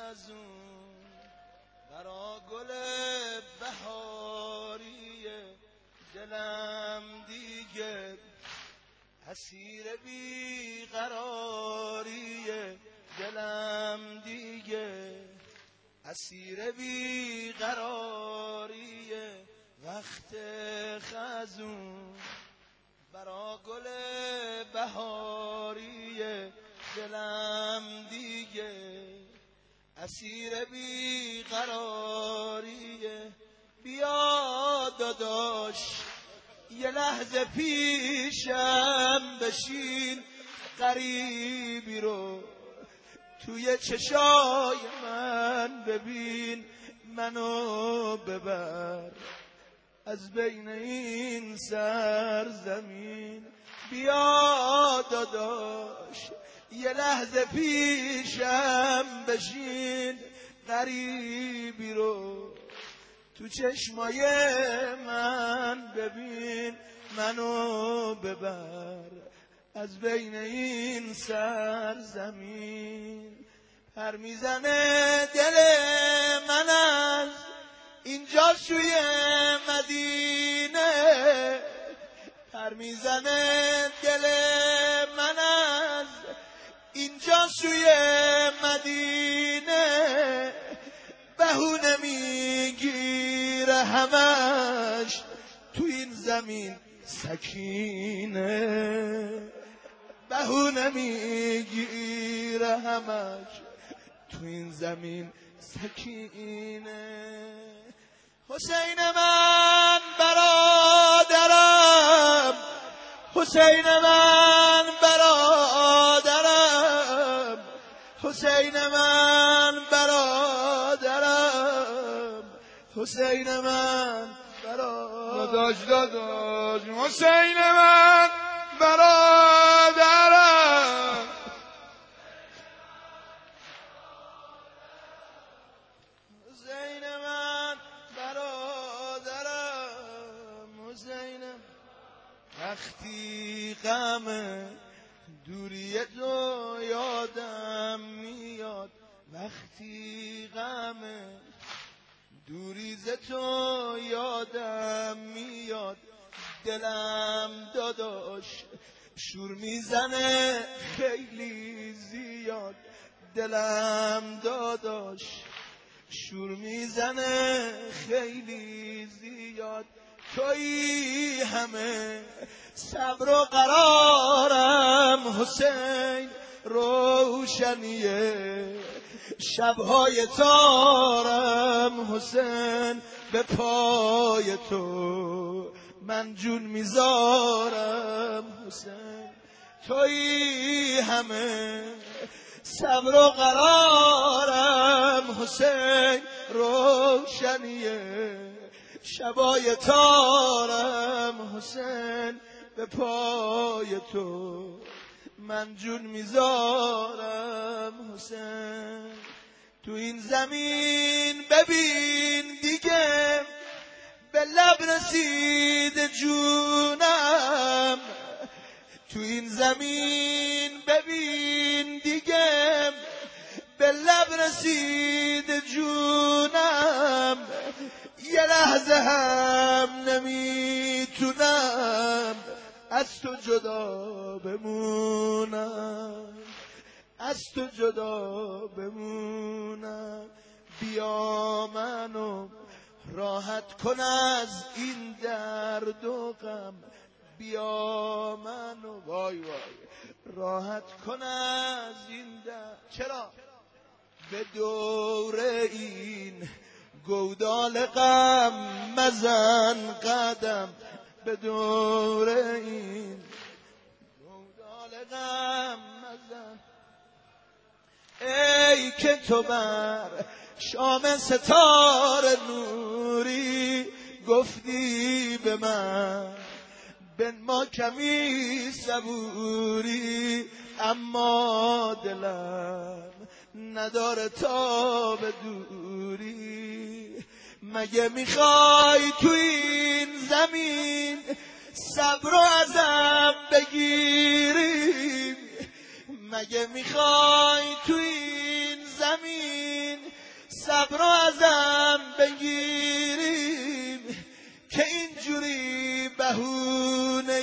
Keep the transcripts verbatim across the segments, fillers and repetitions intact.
خزون برا گل بهاری دلم دیگه اسیر بیقراری دلم دیگه اسیر بیقراری وقت خزون برا گل بهاری دلم دیگه اسیر بیقراری بیا داداش یه لحظه پیشم بشین غریبی رو توی چشای من ببین منو ببر از بین این سرزمین بیا داداش یه لحظه پیشم بشین غریبی رو تو چشمای من ببین منو ببر از بین این سرزمین پر میزنه دل من از اینجا سوی مدینه پر میزنه دل من از اینجا سوی مدینه بهونه میگیره همش تو این زمین سکینه بهونه میگیره همش تو این زمین سکینه حسین من برادرم حسین من برادرم حسین من برادرم حسین من برادرم داداش داداش حسین من برادرم حسین من برادرم حسین وقتی غم دوری تو یادم میاد وقتی غم دوری ز تو یادم میاد دلم داداش شور میزنه خیلی زیاد دلم داداش شور میزنه خیلی زیاد تویی همه صبر و قرارم حسین روشنیه شبهای تارم حسین به پای تو من جون میذارم حسین تویی همه صبر و قرارم حسین روشنیه شبای تارم حسین به پای تو من جون میذارم حسین تو این زمین ببین دیگه به لب رسید جونم تو این زمین ببین دیگه به لب رسید جونم یه لحظه هم نمیتونم از تو جدا بمونم از تو جدا بمونم بیا منو راحت کن از این درد و غم بیا منو وای وای راحت کن از این درد چرا به دور این گودال غم مزن قدم به دور این گودال غم مزن ای که تو بر شام ستاره نوری گفتی به من بنما کمی صبوری اما دلم نداره تا به دوری مگه میخوای تو این زمین صبر و ازم بگیری مگه میخوای تو این زمین صبر ازم بگیریم که اینجوری بهونه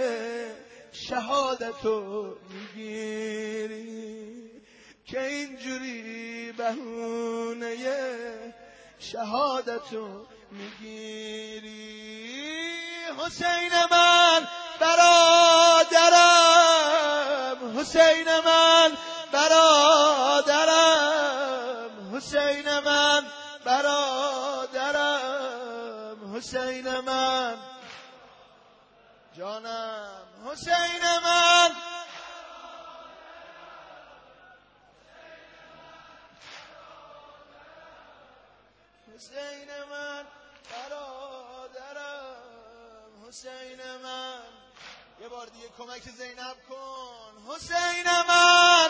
شهادتو میگیری، که اینجوری بهونه شهادتو میگیری. حسین من برادرم، حسین من برادرم، حسین من برادرم، حسین من جانم، حسین من حسین من برادرم، حسین من. یه بار دیگه کمک زینب کن. حسین من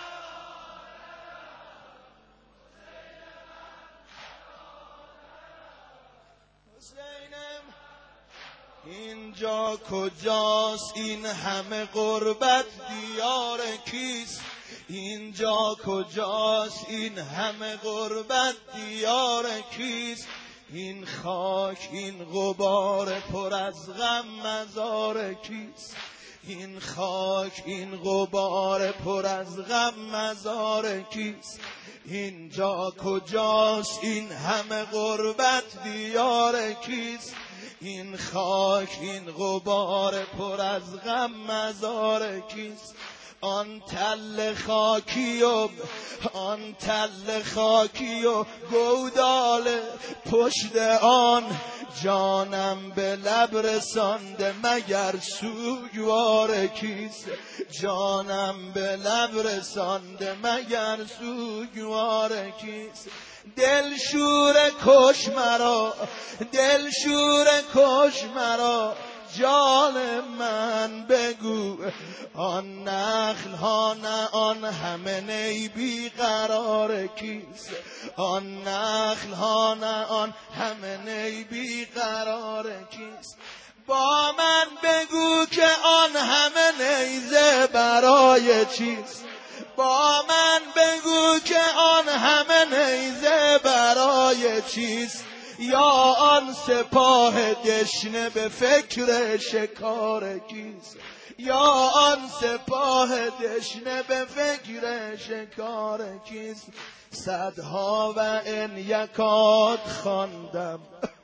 حسینم. اینجا کجاست این همه غربت دیار کیست؟ اینجا کجاست این همه غربت دیار کیست؟ این خاک این غبار پر از غم مزار کیست؟ این خاک این غبار پر از غم مزار کیست؟ اینجا کجاست این همه غربت دیار کیست؟ این خاک این غبار پر از غم مزار کیست؟ آن تل خاکی و آن تل خاکی و گودال پشت آن جانم به لب رسانده مگر سوگوار کیست؟ جانم به لب رسانده مگر سوگوار کیست؟ دل شور کش مرا، دل شور کش مرا، جان من بگو آن نخل ها نه آن همه نی بی قرار کیست؟ آن نخل ها نه آن همه نی بی قرار کیست؟ با من بگو که آن همه نیزه برای چیست؟ با من بگو که آن همه نیزه برای چیست؟ یا آن سپاه دشنه به فکر شکار کیست؟ یا آن سپاه دشنه به فکر شکار کیست؟ صدها و ان یکات خواندم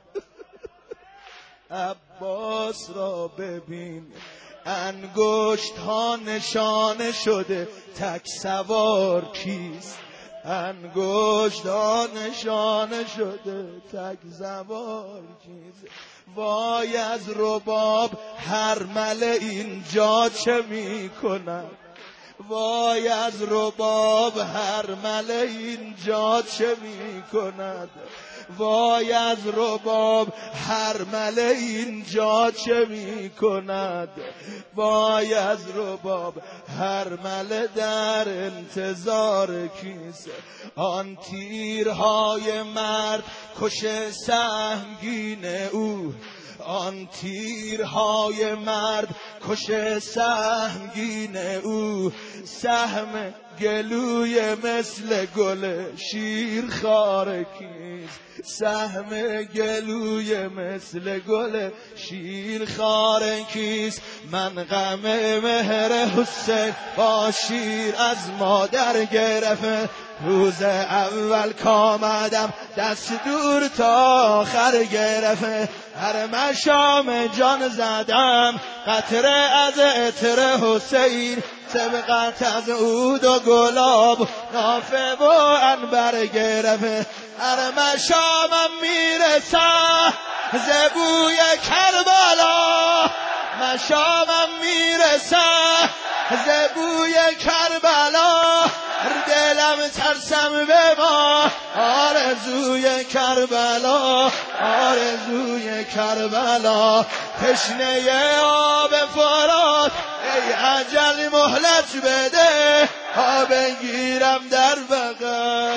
عباس را ببین، انگشت ها نشانه شده تک سوار کیست؟ انگشت ها نشانه شده تک سوار کیست؟ وای از رباب هرمله اینجا چه می کند؟ وای از رباب هرمله اینجا چه می کند؟ وای از رباب هرمله اینجا چه می کند؟ وای از رباب هرمله در انتظار کیست؟ آن تیرهای مرد کش سهمگین او، آن تیرهای مرد کش سهمگین او، سهم گلوی مثل گل شیر خار کیست؟ سهم گلوی مثل گل شیر خار کیست؟ من غم مهر حسین با شیر از مادر گرفت، روز اول کامدم دست دور تا آخر گرفت، هر مشام جان زدم قطره از عطر حسین، سبقت از عود و گلاب نافه و عنبر گرفت، هر مشامم میرسم زبوی کربلا، مشامم میرسم زبوی کربلا، دلم ترسم به ما آرزوی کربلا، آرزوی کربلا، تشنه آب فرات ای اجل مهلت بده، آب بگیرم در بغل.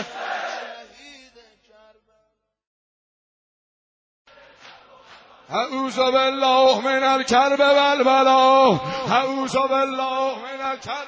اعوذ بالله من الکرب والبلا، اعوذ بالله من الکرب.